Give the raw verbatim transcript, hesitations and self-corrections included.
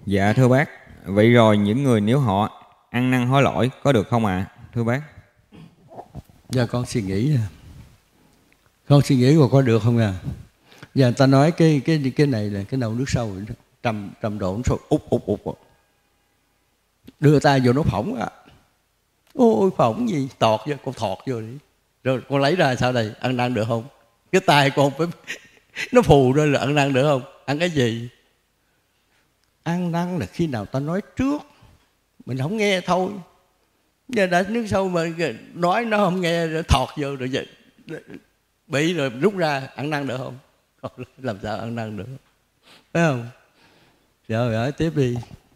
Dạ thưa bác, vậy rồi những người nếu họ ăn năn hối lỗi có được không ạ? À? Thưa bác. Giờ con suy nghĩ nè. Con suy nghĩ còn có được không à? Giờ người ta nói cái cái cái này là cái nồi nước sôi trăm trăm độ nó sôi úp úp úp. Đưa tay vô nó phỏng à. Ôi phỏng gì, tọt vô, con thọt vô đi. Rồi con lấy ra sao đây, ăn năn được không? Cái tay con phải nó phù ra là ăn năn được không? Ăn cái gì? Ăn năn là khi nào ta nói trước, mình không nghe thôi. Giờ đã nước sâu mà nói nó không nghe, rồi thọt vô rồi vậy, bị rồi rút ra, ăn năn được không? Làm sao ăn năn được? Phải không? Rồi hỏi tiếp đi.